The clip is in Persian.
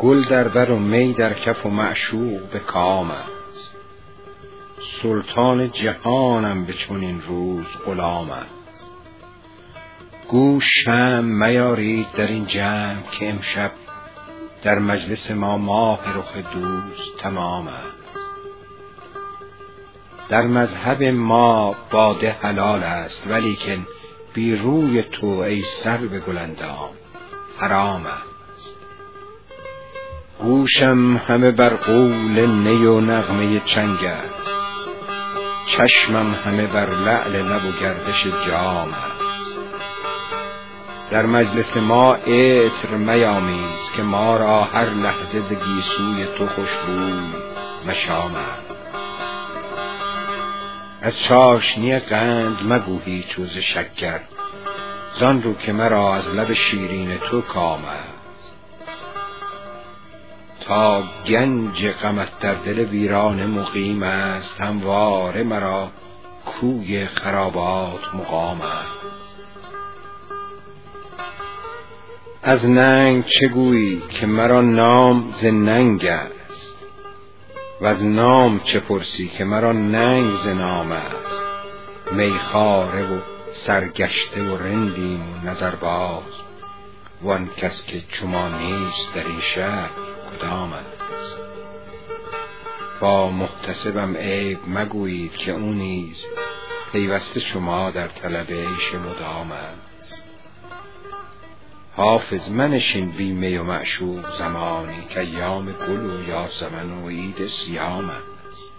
گل در بر و می در کف و معشوق به کام است. سلطان جهانم به چنین روز غلام است. گو شمع میارید در این جمع که امشب در مجلس ما ماه رخ دوست تمام است. در مذهب ما باده حلال است، ولیکن بی روی تو ای سرو گلندام حرام است. گوشم همه بر قول نی و نغمه چنگ است، چشمم همه بر لعل لب و گردش جام است. در مجلس ما عطر میامیز که ما را هر لحظه ز گیسوی تو خوشبوی مشام است. از چاشنی قند مگو هیچ و ز شکر، زان رو که مرا از لب شیرین تو کام است. تا گنج غمت در دل ویرانه مقیم است، همواره مرا کوی خرابات مقام است. از ننگ چه گویی که مرا نام ز ننگ است، و از نام چه پرسی که مرا ننگ ز نام است. میخواره و سرگشته و رندیم و نظرباز، وان کس که چو ما نیست در این شهر کدام است. با محتسبم عیب مگویید که او نیز پیوسته شما در طلب عیش مدام است. حافظ منشین بی می و معشوق زمانی، که ایام گل و یاسمن و عید صیام است.